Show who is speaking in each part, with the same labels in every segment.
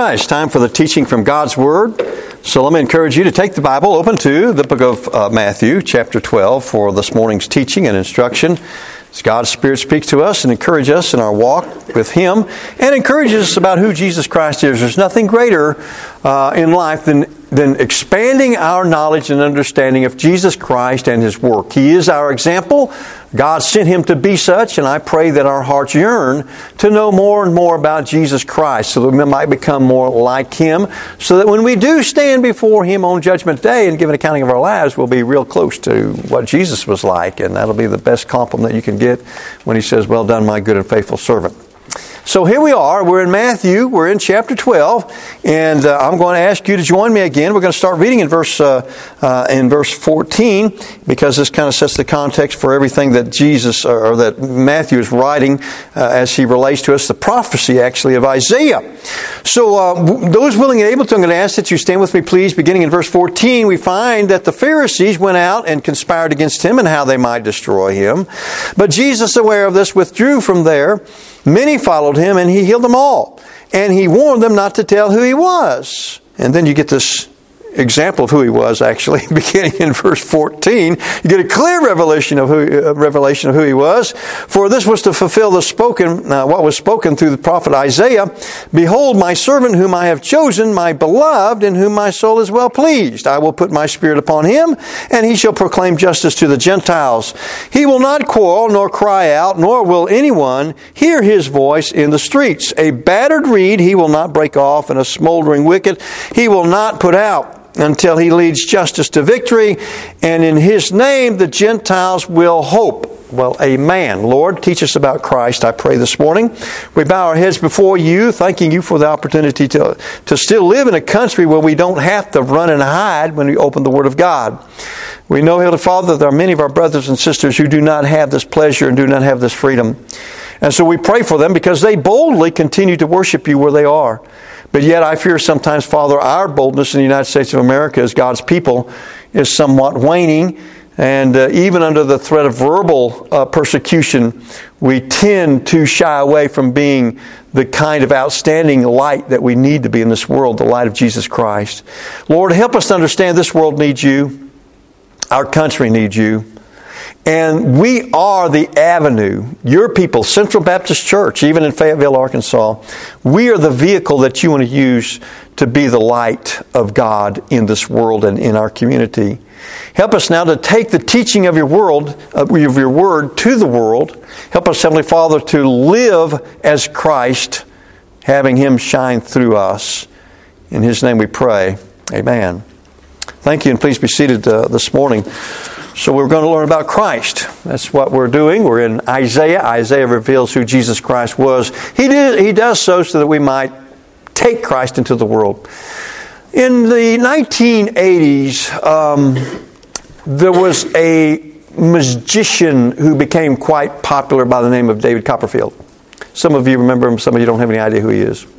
Speaker 1: right, it's time for the teaching from God's Word. So let me encourage you to take the Bible, open to the book of Matthew, chapter 12, for this morning's teaching and instruction. As God's Spirit speaks to us and encourages us in our walk with Him and encourages us about who Jesus Christ is. There's nothing greater in life than expanding our knowledge and understanding of Jesus Christ and His work. He is our example. God sent Him to be such, and I pray that our hearts yearn to know more and more about Jesus Christ so that we might become more like Him, so that when we do stand before Him on Judgment Day and give an accounting of our lives, we'll be real close to what Jesus was like, and that'll be the best compliment you can get when He says, "Well done, my good and faithful servant." So here we are. We're in Matthew. We're in chapter 12. And I'm going to ask you to join me again. We're going to start reading in verse 14, because this kind of sets the context for everything that Jesus, or that Matthew is writing as he relates to us, the prophecy actually of Isaiah. So those willing and able to, I'm going to ask that you stand with me, please. Beginning in verse 14, we find that the Pharisees went out and conspired against Him and how they might destroy Him. But Jesus, aware of this, withdrew from there. Many followed Him, and He healed them all. And He warned them not to tell who He was. And then you get this example of who He was, actually, beginning in verse 14. You get a clear revelation of who He was. For this was to fulfill what was spoken through the prophet Isaiah. Behold, my servant whom I have chosen, my beloved, in whom my soul is well pleased. I will put my Spirit upon Him, and He shall proclaim justice to the Gentiles. He will not quarrel, nor cry out, nor will anyone hear His voice in the streets. A battered reed He will not break off, and a smoldering wicket He will not put out, until He leads justice to victory, and in His name the Gentiles will hope. Well, amen. Lord, teach us about Christ, I pray this morning. We bow our heads before You, thanking You for the opportunity to still live in a country where we don't have to run and hide when we open the Word of God. We know, Heavenly Father, that there are many of our brothers and sisters who do not have this pleasure and do not have this freedom. And so we pray for them because they boldly continue to worship You where they are. But yet I fear sometimes, Father, our boldness in the United States of America as God's people is somewhat waning. And even under the threat of verbal persecution, we tend to shy away from being the kind of outstanding light that we need to be in this world, the light of Jesus Christ. Lord, help us to understand this world needs You. Our country needs You. And we are the avenue, Your people, Central Baptist Church, even in Fayetteville, Arkansas. We are the vehicle that You want to use to be the light of God in this world and in our community. Help us now to take the teaching of Your Word to the world. Help us, Heavenly Father, to live as Christ, having Him shine through us. In His name we pray. Amen. Thank you, and please be seated this morning. So we're going to learn about Christ. That's what we're doing. We're in Isaiah. Isaiah reveals who Jesus Christ was. He does so that we might take Christ into the world. In the 1980s, there was a magician who became quite popular by the name of David Copperfield. Some of you remember him. Some of you don't have any idea who he is.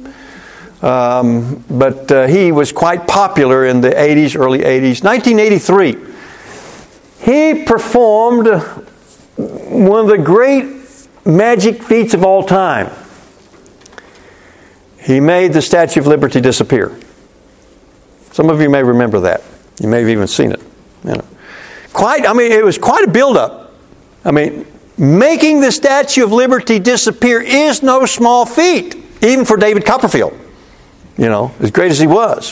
Speaker 1: But he was quite popular in the 80s, early 80s. 1983. He performed one of the great magic feats of all time. He made the Statue of Liberty disappear. Some of you may remember that. You may have even seen it. It was quite a build-up. Making the Statue of Liberty disappear is no small feat, even for David Copperfield. As great as he was.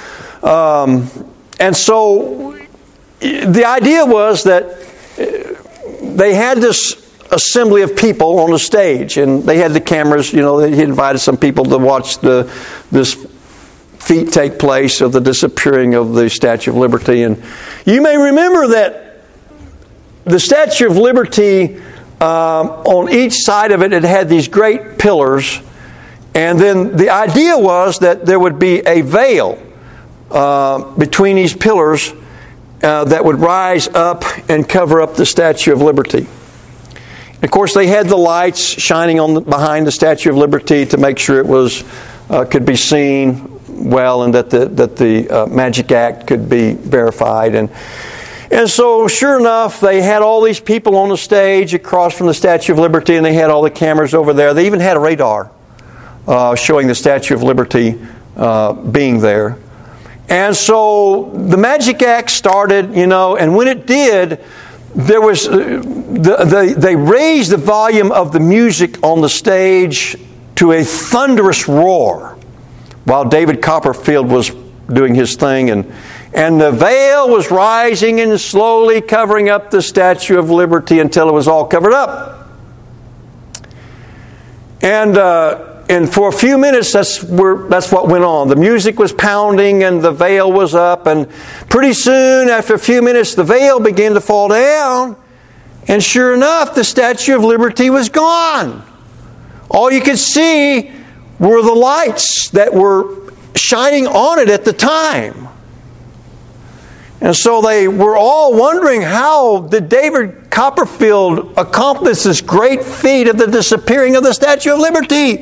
Speaker 1: And so the idea was that they had this assembly of people on the stage, and they had the cameras. He invited some people to watch this feat take place of the disappearing of the Statue of Liberty. And you may remember that the Statue of Liberty, on each side of it, it had these great pillars, and then the idea was that there would be a veil between these pillars that would rise up and cover up the Statue of Liberty. Of course, they had the lights shining behind the Statue of Liberty to make sure it was could be seen well, and that the magic act could be verified. And so, sure enough, they had all these people on the stage across from the Statue of Liberty, and they had all the cameras over there. They even had a radar showing the Statue of Liberty being there. And so the magic act started, and when it did, there was they raised the volume of the music on the stage to a thunderous roar while David Copperfield was doing his thing, and the veil was rising and slowly covering up the Statue of Liberty until it was all covered up. And for a few minutes, that's what went on. The music was pounding and the veil was up. And pretty soon, after a few minutes, the veil began to fall down. And sure enough, the Statue of Liberty was gone. All you could see were the lights that were shining on it at the time. And so they were all wondering, how did David Copperfield accomplish this great feat of the disappearing of the Statue of Liberty?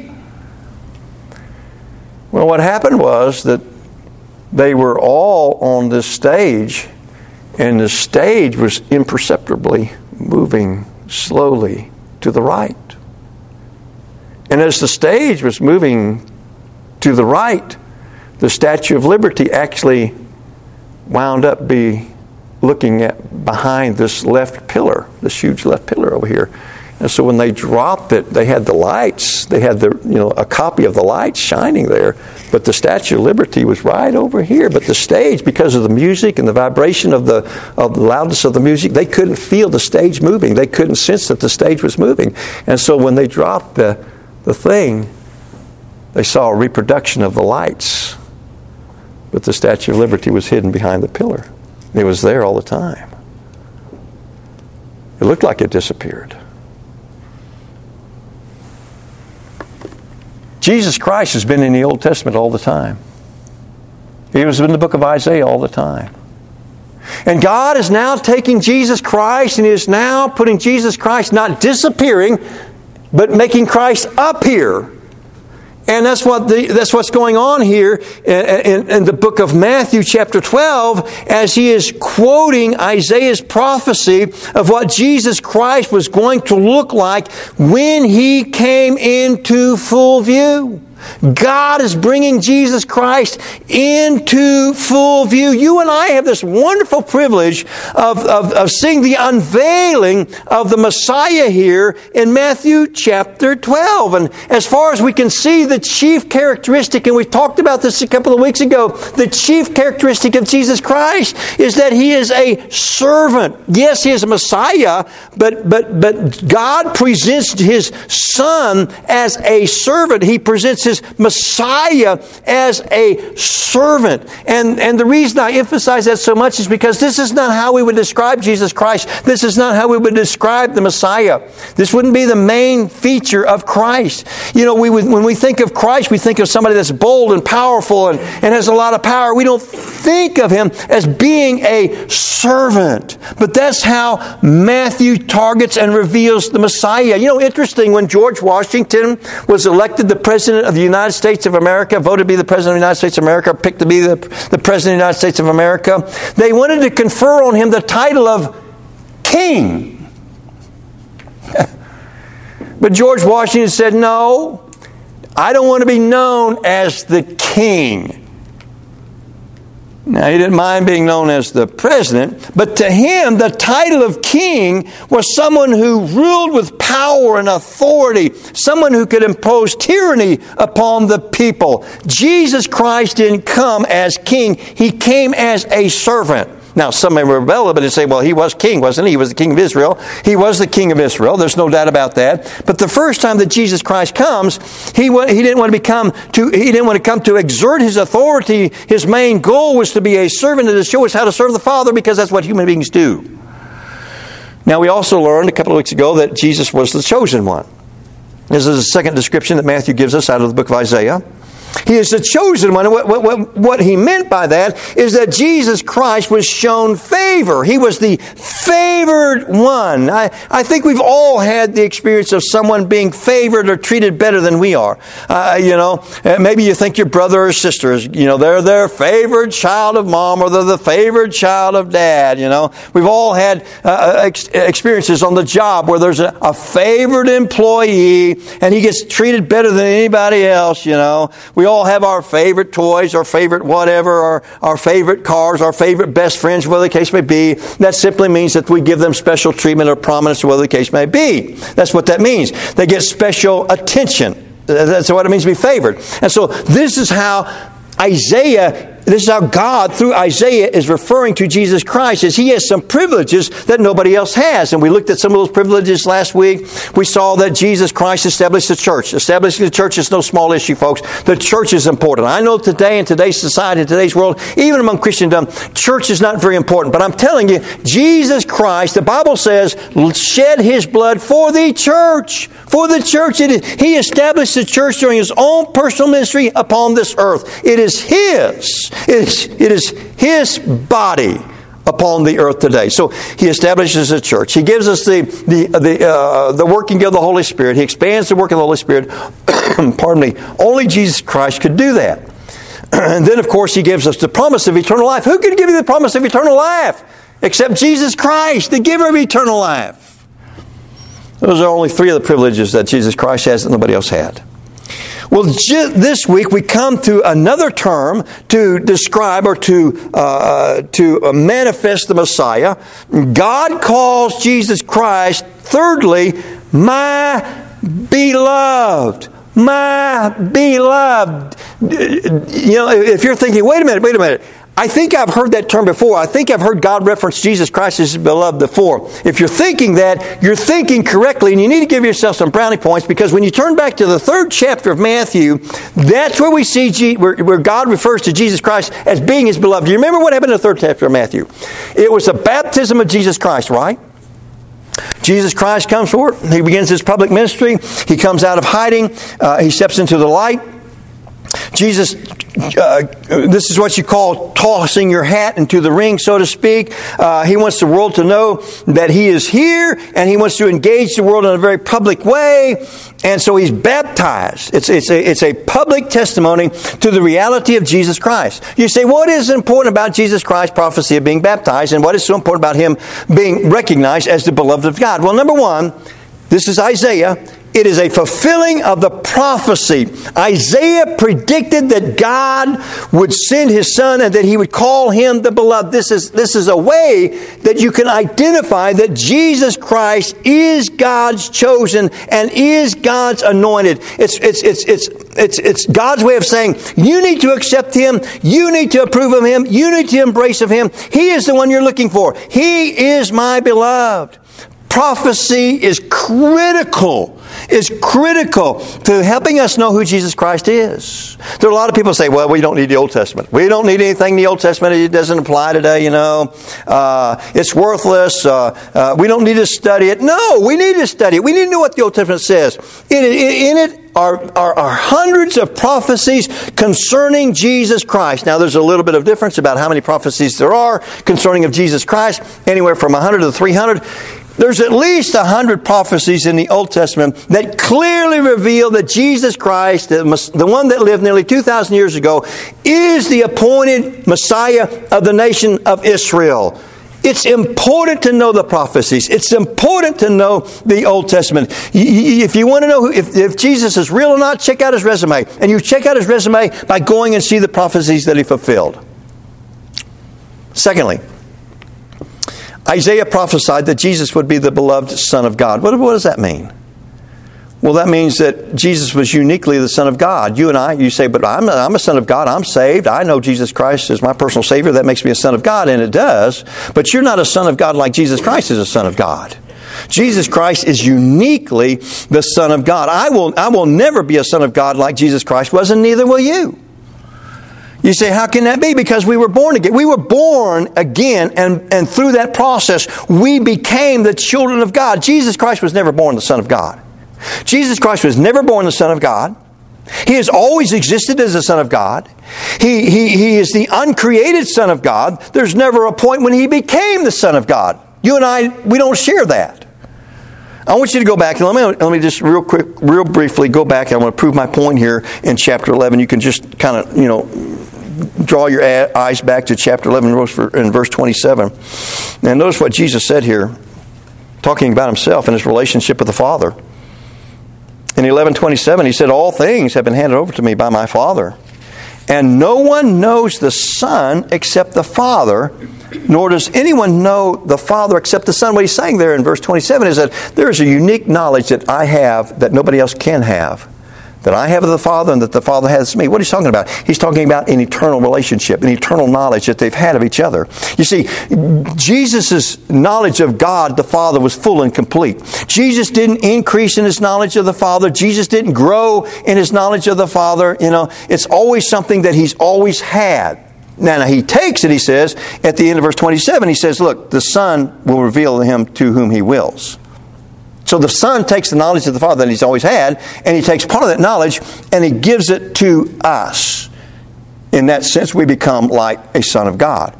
Speaker 1: Well, what happened was that they were all on this stage, and the stage was imperceptibly moving slowly to the right. And as the stage was moving to the right, the Statue of Liberty actually wound up looking at behind this left pillar, this huge left pillar over here. And so when they dropped it, they had the lights. They had a copy of the lights shining there. But the Statue of Liberty was right over here. But the stage, because of the music and the vibration of the loudness of the music, they couldn't feel the stage moving. They couldn't sense that the stage was moving. And so when they dropped the thing, they saw a reproduction of the lights. But the Statue of Liberty was hidden behind the pillar. It was there all the time. It looked like it disappeared. Jesus Christ has been in the Old Testament all the time. He was in the book of Isaiah all the time. And God is now taking Jesus Christ and He is now putting Jesus Christ not disappearing, but making Christ appear. And that's what's going on here in the book of Matthew chapter 12, as he is quoting Isaiah's prophecy of what Jesus Christ was going to look like when He came into full view. God is bringing Jesus Christ into full view. You and I have this wonderful privilege of seeing the unveiling of the Messiah here in Matthew chapter 12. And as far as we can see, the chief characteristic, and we talked about this a couple of weeks ago, the chief characteristic of Jesus Christ is that He is a servant. Yes, He is a Messiah, but God presents His Son as a servant. He presents His Messiah as a servant. And the reason I emphasize that so much is because this is not how we would describe Jesus Christ. This is not how we would describe the Messiah. This wouldn't be the main feature of Christ. When we think of Christ, we think of somebody that's bold and powerful and has a lot of power. We don't think of Him as being a servant. But that's how Matthew targets and reveals the Messiah. Interesting, when George Washington was elected the President of the United States of America, voted to be the President of the United States of America, picked to be the President of the United States of America, they wanted to confer on him the title of King. But George Washington said, no, I don't want to be known as the King. Now, he didn't mind being known as the president, but to him, the title of king was someone who ruled with power and authority, someone who could impose tyranny upon the people. Jesus Christ didn't come as king. He came as a servant. Now, some may rebel a bit and say, well, He was king, wasn't He? He was the king of Israel. He was the king of Israel. There's no doubt about that. But the first time that Jesus Christ comes, He didn't want to come to exert His authority. His main goal was to be a servant and to show us how to serve the Father, because that's what human beings do. Now, we also learned a couple of weeks ago that Jesus was the chosen one. This is the second description that Matthew gives us out of the book of Isaiah. He is the chosen one. What he meant by that is that Jesus Christ was shown favor. He was the favored one. I think we've all had the experience of someone being favored or treated better than we are. Maybe you think your brother or sister is, they're their favored child of mom, or they're the favored child of dad. We've all had experiences on the job where there's a favored employee and he gets treated better than anybody else. We all have our favorite toys, our favorite whatever, our favorite cars, our favorite best friends, whatever the case may be. That simply means that we give them special treatment or prominence, whatever the case may be. That's what that means. They get special attention. That's what it means to be favored. And so this is how God, through Isaiah, is referring to Jesus Christ, as He has some privileges that nobody else has. And we looked at some of those privileges last week. We saw that Jesus Christ established the church. Establishing the church is no small issue, folks. The church is important. I know today, in today's society, in today's world, even among Christendom, church is not very important. But I'm telling you, Jesus Christ, the Bible says, shed His blood for the church. For the church. He established the church during His own personal ministry upon this earth. It is His. It is His body upon the earth today. So He establishes a church. He gives us the working of the Holy Spirit. He expands the work of the Holy Spirit. Pardon me. Only Jesus Christ could do that. And then, of course, He gives us the promise of eternal life. Who can give you the promise of eternal life except Jesus Christ, the giver of eternal life? Those are only three of the privileges that Jesus Christ has that nobody else had. Well, this week we come to another term to describe or to manifest the Messiah. God calls Jesus Christ, thirdly, my beloved. My beloved. You know, if you're thinking, wait a minute. I think I've heard that term before. I think I've heard God reference Jesus Christ as His beloved before. If you're thinking that, you're thinking correctly, and you need to give yourself some brownie points, because when you turn back to the 3rd chapter of Matthew, that's where we see where God refers to Jesus Christ as being His beloved. Do you remember what happened in the 3rd chapter of Matthew? It was the baptism of Jesus Christ, right? Jesus Christ comes forward. He begins His public ministry. He comes out of hiding. He steps into the light. Jesus, this is what you call tossing your hat into the ring, so to speak. He wants the world to know that He is here, and He wants to engage the world in a very public way. And so He's baptized. It's a public testimony to the reality of Jesus Christ. You say, what is important about Jesus Christ's prophecy of being baptized, and what is so important about Him being recognized as the beloved of God? Well, number one, this is Isaiah. It is a fulfilling of the prophecy. Isaiah predicted that God would send His Son and that He would call Him the beloved. This is a way that you can identify that Jesus Christ is God's chosen and is God's anointed. It's God's way of saying, you need to accept Him, you need to approve of Him, you need to embrace of Him. He is the one you're looking for. He is my beloved. Prophecy is critical to helping us know who Jesus Christ is. There are a lot of people who say, well, we don't need the Old Testament. We don't need anything in the Old Testament. It doesn't apply today, you know. It's worthless. We don't need to study it. No, we need to study it. We need to know what the Old Testament says. In it are hundreds of prophecies concerning Jesus Christ. Now, there's a little bit of difference about how many prophecies there are concerning of Jesus Christ, anywhere from 100 to 300. There's at least 100 prophecies in the Old Testament that clearly reveal that Jesus Christ, the one that lived nearly 2,000 years ago, is the appointed Messiah of the nation of Israel. It's important to know the prophecies. It's important to know the Old Testament. If you want to know if Jesus is real or not, check out His resume. And you check out His resume by going and see the prophecies that He fulfilled. Secondly, Isaiah prophesied that Jesus would be the beloved Son of God. What does that mean? Well, that means that Jesus was uniquely the Son of God. You and I, you say, but I'm a son of God. I'm saved. I know Jesus Christ is my personal Savior. That makes me a son of God, and it does. But you're not a son of God like Jesus Christ is a son of God. Jesus Christ is uniquely the Son of God. I will never be a son of God like Jesus Christ was, and neither will you. You say, how can that be? Because we were born again. We were born again, and through that process, we became the children of God. Jesus Christ was never born the Son of God. Jesus Christ was never born the Son of God. He has always existed as the Son of God. He is the uncreated Son of God. There's never a point when He became the Son of God. You and I, we don't share that. I want you to go back, and let me just real briefly go back. I want to prove my point here in chapter 11. You can just kind of, draw your eyes back to chapter 11 and verse 27. And notice what Jesus said here, talking about Himself and His relationship with the Father. In 11:27, he said, all things have been handed over to me by my Father. And no one knows the Son except the Father, nor does anyone know the Father except the Son. What he's saying there in verse 27 is that there is a unique knowledge that I have that nobody else can have. That I have of the Father and that the Father has me. What he's talking about? He's talking about an eternal relationship, an eternal knowledge that they've had of each other. You see, Jesus' knowledge of God the Father was full and complete. Jesus didn't increase in His knowledge of the Father. Jesus didn't grow in His knowledge of the Father. You know, it's always something that He's always had. Now He takes it, he says, at the end of verse 27, He says, look, the Son will reveal Him to whom He wills. So the Son takes the knowledge of the Father that He's always had, and He takes part of that knowledge and He gives it to us. In that sense, we become like a son of God.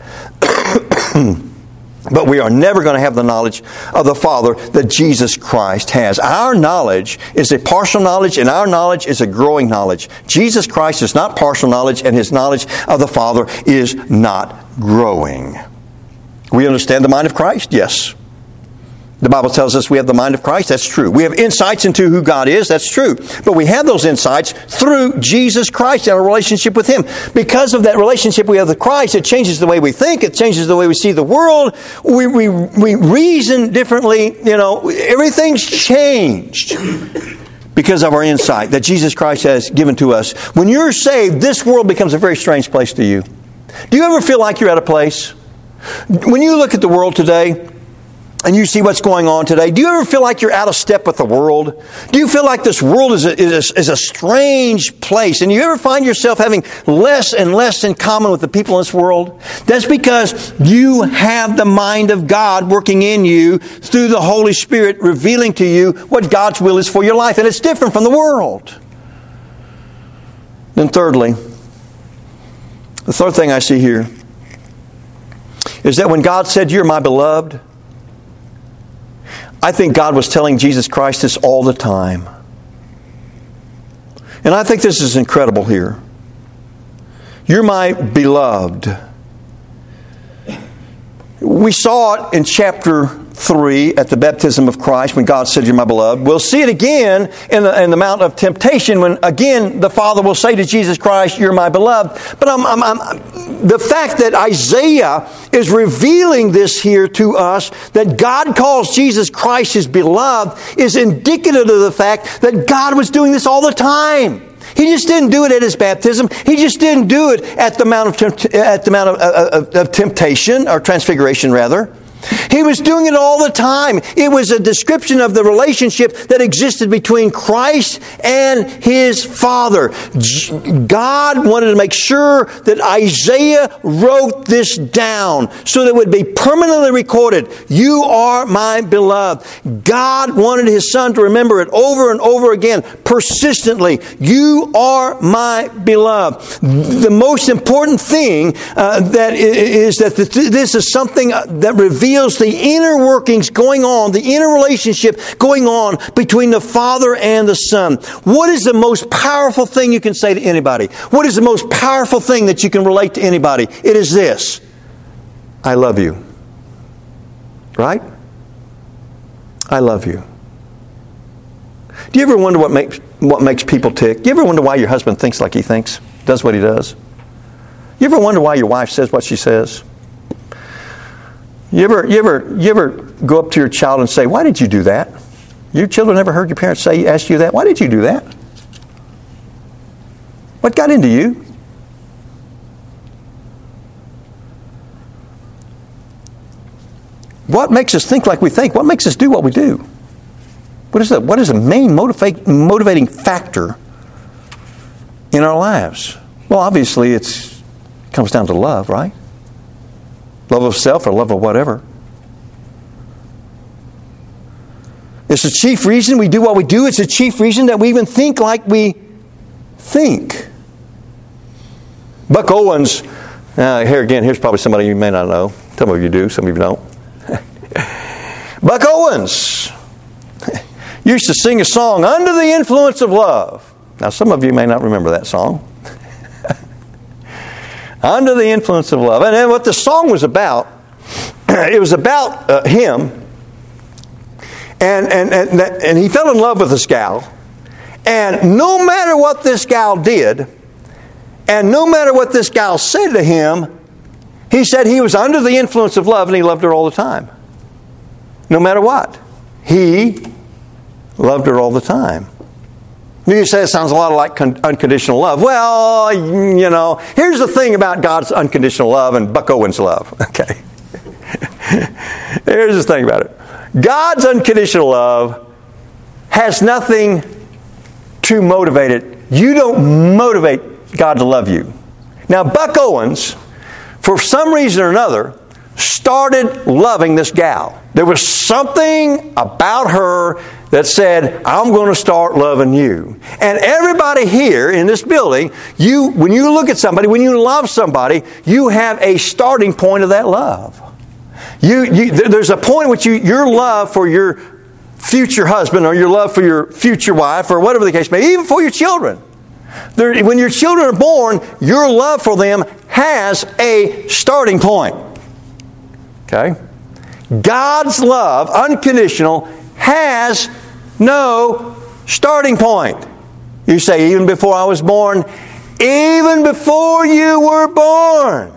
Speaker 1: But we are never going to have the knowledge of the Father that Jesus Christ has. Our knowledge is a partial knowledge, and our knowledge is a growing knowledge. Jesus Christ is not partial knowledge, and His knowledge of the Father is not growing. We understand the mind of Christ? Yes. The Bible tells us we have the mind of Christ. That's true. We have insights into who God is. That's true. But we have those insights through Jesus Christ and our relationship with Him. Because of that relationship we have with Christ, it changes the way we think. It changes the way we see the world. We reason differently. You know, everything's changed because of our insight that Jesus Christ has given to us. When you're saved, this world becomes a very strange place to you. Do you ever feel like you're at a place? When you look at the world today, and you see what's going on today, do you ever feel like you're out of step with the world? Do you feel like this world is a strange place? And you ever find yourself having less and less in common with the people in this world? That's because you have the mind of God working in you through the Holy Spirit revealing to you what God's will is for your life. And it's different from the world. Then thirdly, the third thing I see here is that when God said, "You're my beloved," I think God was telling Jesus Christ this all the time. And I think this is incredible here. You're my beloved. We saw it in chapter 3 at the baptism of Christ when God said, "You're my beloved." We'll see it again in the Mount of Temptation when again the Father will say to Jesus Christ, "You're my beloved." But the fact that Isaiah is revealing this here to us, that God calls Jesus Christ His beloved, is indicative of the fact that God was doing this all the time. He just didn't do it at His baptism. He just didn't do it at the Mount of Temptation, or Transfiguration rather. He was doing it all the time. It was a description of the relationship that existed between Christ and His Father. God wanted to make sure that Isaiah wrote this down so that it would be permanently recorded. You are my beloved. God wanted His Son to remember it over and over again, persistently. You are my beloved. The most important thing is that this is something that reveals the inner workings going on, the inner relationship going on between the Father and the Son. What is the most powerful thing you can say to anybody? What is the most powerful thing that you can relate to anybody? It is this: I love you. Right? I love you. Do you ever wonder what makes people tick? Do you ever wonder why your husband thinks like he thinks, does what he does? You ever wonder why your wife says what she says? You ever go up to your child and say, "Why did you do that?" Your children ever heard your parents ask you that? Why did you do that? What got into you? What makes us think like we think? What makes us do what we do? What is the main motivating factor in our lives? Well, obviously it comes down to love, right? Love of self or love of whatever. It's the chief reason we do what we do. It's the chief reason that we even think like we think. Buck Owens, here's probably somebody you may not know. Some of you do, some of you don't. Buck Owens used to sing a song, "Under the Influence of Love." Now, some of you may not remember that song. Under the Influence of Love. And what the song was about, it was about him. And he fell in love with this gal. And no matter what this gal did, and no matter what this gal said to him, he said he was under the influence of love and he loved her all the time. No matter what. He loved her all the time. You say it sounds a lot like unconditional love. Well, you know, here's the thing about God's unconditional love and Buck Owens' love. Okay. Here's the thing about it. God's unconditional love has nothing to motivate it. You don't motivate God to love you. Now, Buck Owens, for some reason or another, started loving this gal. There was something about her that said, I'm going to start loving you. And everybody here in this building, when you look at somebody, when you love somebody, you have a starting point of that love. There's a point at which your love for your future husband or your love for your future wife or whatever the case may be, even for your children. When your children are born, your love for them has a starting point. Okay? God's love, unconditional, has no starting point. You say, even before I was born, even before you were born,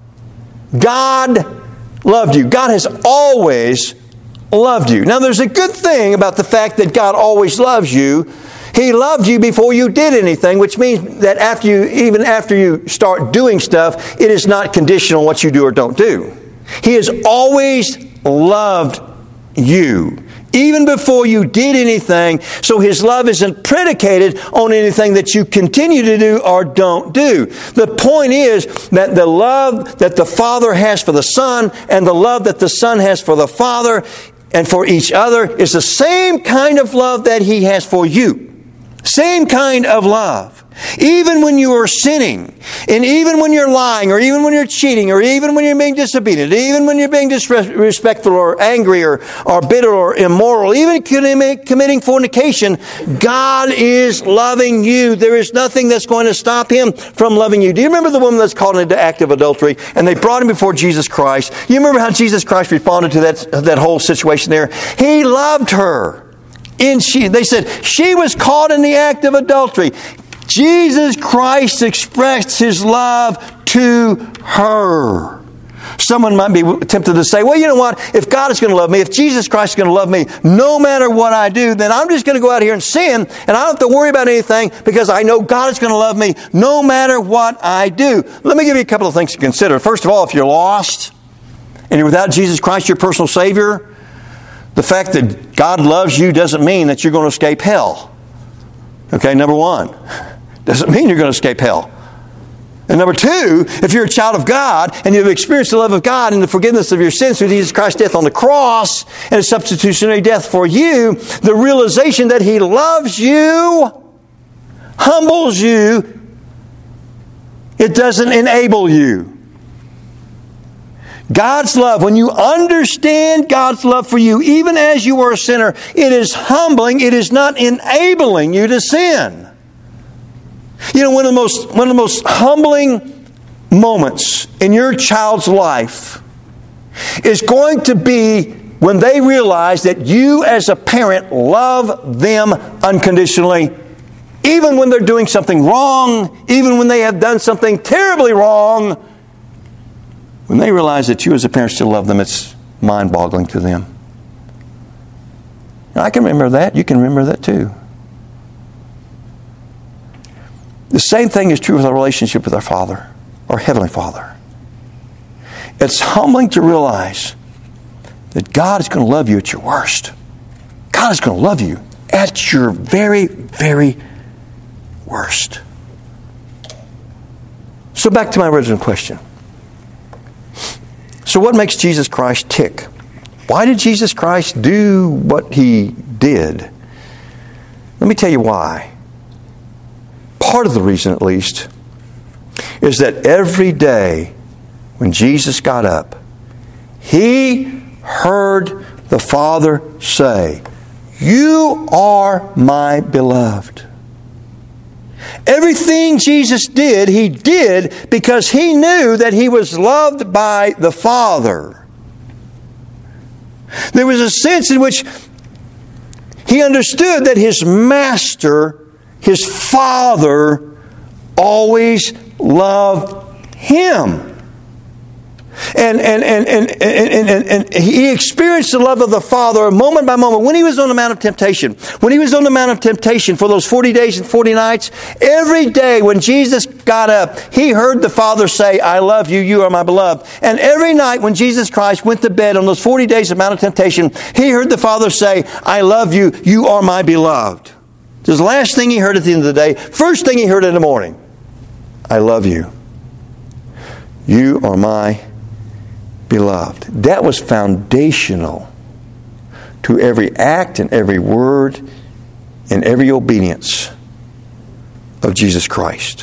Speaker 1: God loved you. God has always loved you. Now, there's a good thing about the fact that God always loves you. He loved you before you did anything, which means that even after you start doing stuff, it is not conditional what you do or don't do. He has always loved you, even before you did anything. So His love isn't predicated on anything that you continue to do or don't do. The point is that the love that the Father has for the Son and the love that the Son has for the Father and for each other is the same kind of love that He has for you. Same kind of love. Even when you are sinning, and even when you're lying, or even when you're cheating, or even when you're being disobedient, even when you're being disrespectful or angry or bitter or immoral, even committing fornication, God is loving you. There is nothing that's going to stop Him from loving you. Do you remember the woman that's caught into active adultery, and they brought him before Jesus Christ? You remember how Jesus Christ responded to that whole situation there? He loved her. They said she was caught in the act of adultery. Jesus Christ expressed His love to her. Someone might be tempted to say, well, you know what? If God is going to love me, if Jesus Christ is going to love me, no matter what I do, then I'm just going to go out here and sin, and I don't have to worry about anything because I know God is going to love me no matter what I do. Let me give you a couple of things to consider. First of all, if you're lost and you're without Jesus Christ, your personal Savior, the fact that God loves you doesn't mean that you're going to escape hell. Okay, number one. Doesn't mean you're going to escape hell. And number two, if you're a child of God and you've experienced the love of God and the forgiveness of your sins through Jesus Christ's death on the cross and His substitutionary death for you, the realization that He loves you humbles you. It doesn't enable you. God's love, when you understand God's love for you, even as you are a sinner, it is humbling. It is not enabling you to sin. You know, one of the most humbling moments in your child's life is going to be when they realize that you as a parent love them unconditionally, even when they're doing something wrong, even when they have done something terribly wrong. When they realize that you as a parent still love them, it's mind-boggling to them. And I can remember that. You can remember that too. The same thing is true with our relationship with our Father, our Heavenly Father. It's humbling to realize that God is going to love you at your worst. God is going to love you at your very, very worst. So back to my original question. So what makes Jesus Christ tick? Why did Jesus Christ do what He did? Let me tell you why. Part of the reason, at least, is that every day when Jesus got up, He heard the Father say, "You are my beloved." Everything Jesus did, He did because He knew that He was loved by the Father. There was a sense in which He understood that His Master his Father always loved him. And he experienced the love of the Father moment by moment when he was on the Mount of Temptation. When he was on the Mount of Temptation for those 40 days and 40 nights, every day when Jesus got up, he heard the Father say, I love you, you are my beloved. And every night when Jesus Christ went to bed on those 40 days of Mount of Temptation, he heard the Father say, I love you, you are my beloved. This is the last thing he heard at the end of the day. First thing he heard in the morning, I love you. You are my beloved. That was foundational to every act and every word and every obedience of Jesus Christ.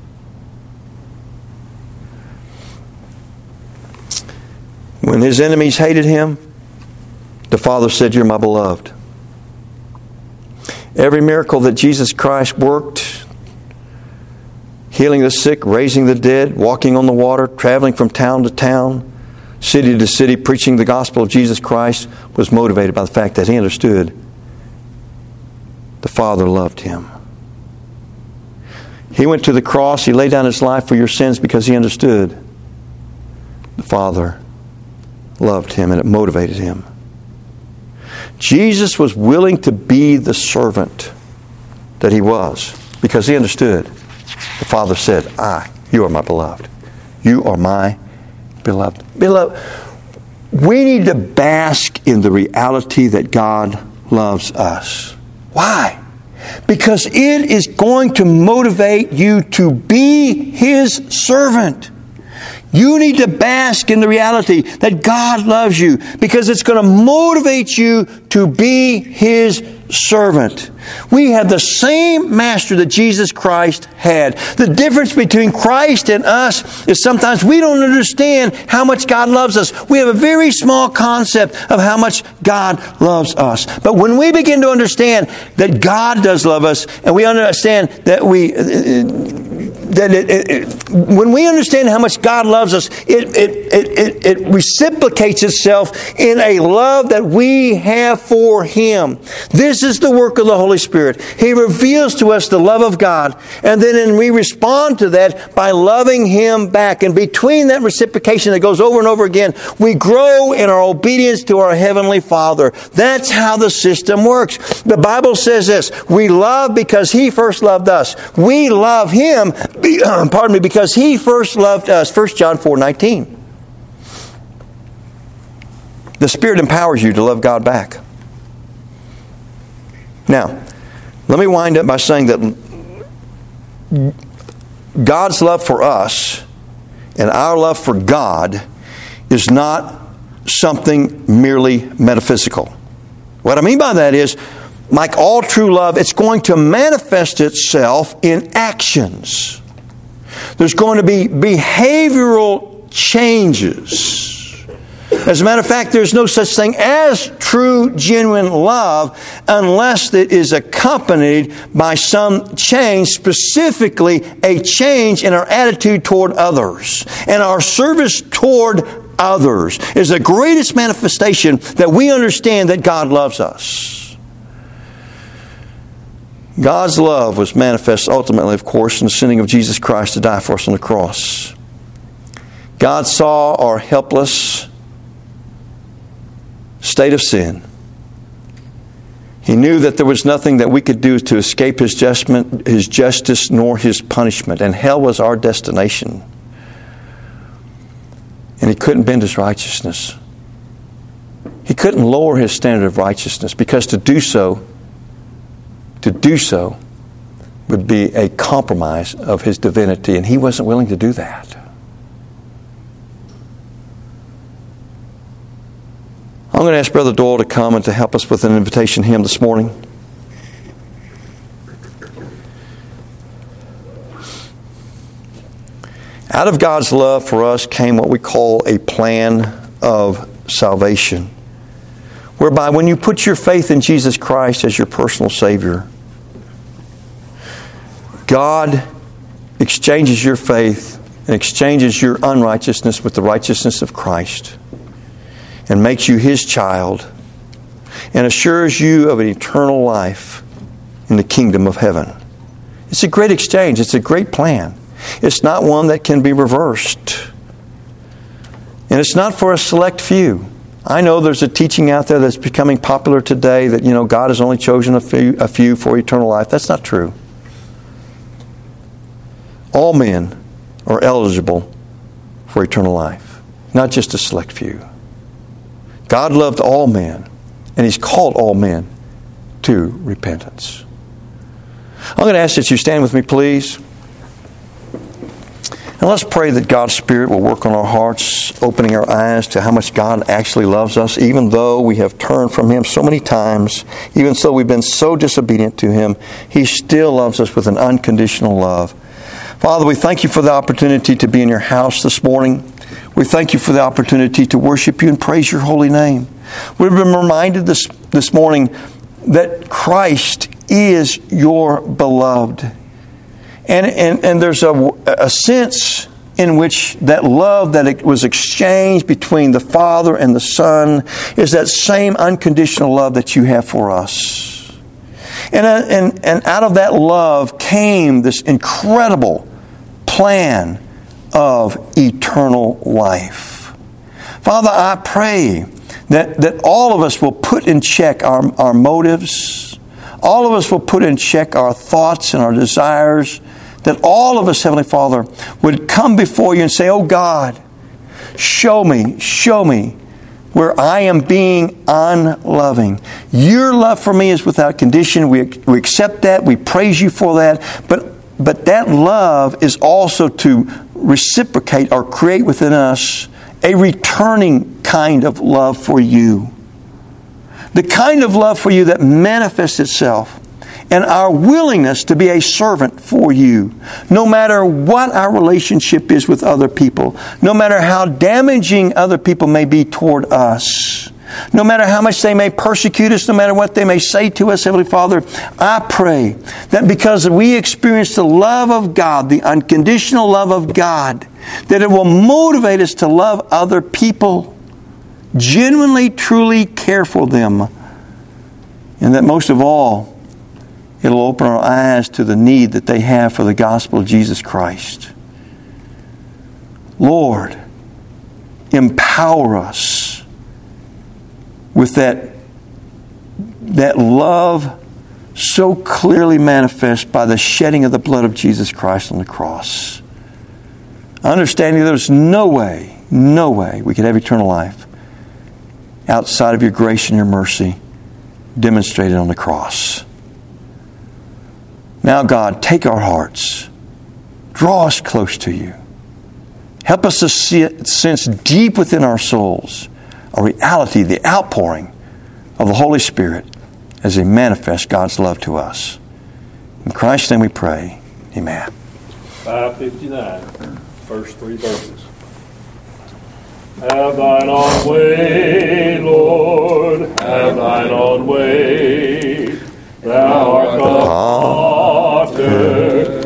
Speaker 1: When his enemies hated him, the Father said, you're my beloved. Every miracle that Jesus Christ worked, healing the sick, raising the dead, walking on the water, traveling from town to town, city to city, preaching the gospel of Jesus Christ, was motivated by the fact that he understood the Father loved him. He went to the cross, he laid down his life for your sins because he understood the Father loved him and it motivated him. Jesus was willing to be the servant that he was because he understood. The Father said, you are my beloved. You are my beloved. Beloved, we need to bask in the reality that God loves us. Why? Because it is going to motivate you to be his servant. You need to bask in the reality that God loves you because it's going to motivate you to be his servant. We have the same master that Jesus Christ had. The difference between Christ and us is sometimes we don't understand how much God loves us. We have a very small concept of how much God loves us. But when we begin to understand that God does love us, and we understand that when we understand how much God loves us, it reciprocates itself in a love that we have for him. This is the work of the Holy Spirit. He reveals to us the love of God, and then we respond to that by loving him back. And between that reciprocation that goes over and over again, we grow in our obedience to our Heavenly Father. That's how the system works. The Bible says this, we love because he first loved us. We love him, because he first loved us. 1 John 4:19. The Spirit empowers you to love God back. Now, let me wind up by saying that God's love for us and our love for God is not something merely metaphysical. What I mean by that is, like all true love, it's going to manifest itself in actions. There's going to be behavioral changes. As a matter of fact, there's no such thing as true, genuine love unless it is accompanied by some change, specifically a change in our attitude toward others. And our service toward others is the greatest manifestation that we understand that God loves us. God's love was manifest ultimately, of course, in the sending of Jesus Christ to die for us on the cross. God saw our helpless state of sin. He knew that there was nothing that we could do to escape his judgment, his justice, nor his punishment. And hell was our destination. And he couldn't bend his righteousness. He couldn't lower his standard of righteousness, because to do so would be a compromise of his divinity, and he wasn't willing to do that. I'm going to ask Brother Doyle to come and to help us with an invitation hymn this morning. Out of God's love for us came what we call a plan of salvation, whereby when you put your faith in Jesus Christ as your personal Savior, God exchanges your faith and exchanges your unrighteousness with the righteousness of Christ, and makes you his child, and assures you of an eternal life in the kingdom of heaven. It's a great exchange. It's a great plan. It's not one that can be reversed. And it's not for a select few. I know there's a teaching out there that's becoming popular today that, God has only chosen a few for eternal life. That's not true. All men are eligible for eternal life, not just a select few. God loved all men, and He's called all men to repentance. I'm going to ask that you stand with me, please. And let's pray that God's Spirit will work on our hearts, opening our eyes to how much God actually loves us, even though we have turned from Him so many times, even though we've been so disobedient to Him, He still loves us with an unconditional love. Father, we thank You for the opportunity to be in Your house this morning. We thank You for the opportunity to worship You and praise Your holy name. We've been reminded this morning that Christ is Your beloved. And there's a sense in which that love that it was exchanged between the Father and the Son is that same unconditional love that You have for us. And out of that love came this incredible plan of eternal life. Father, I pray that all of us will put in check our motives. All of us will put in check our thoughts and our desires. That all of us, Heavenly Father, would come before You and say, oh God, show me where I am being unloving. Your love for me is without condition. We accept that. We praise You for that. But that love is also to reciprocate or create within us a returning kind of love for You. The kind of love for You that manifests itself and our willingness to be a servant for You, no matter what our relationship is with other people, no matter how damaging other people may be toward us, no matter how much they may persecute us, no matter what they may say to us, Heavenly Father, I pray that because we experience the love of God, the unconditional love of God, that it will motivate us to love other people, genuinely, truly care for them, and that most of all, it'll open our eyes to the need that they have for the gospel of Jesus Christ. Lord, empower us with that love so clearly manifest by the shedding of the blood of Jesus Christ on the cross. Understanding there's no way we could have eternal life outside of Your grace and Your mercy demonstrated on the cross. Now, God, take our hearts. Draw us close to You. Help us to sense deep within our souls a reality, the outpouring of the Holy Spirit as He manifests God's love to us. In Christ's name we pray. Amen.
Speaker 2: 559, first 3 verses. Have Thine own way, Lord.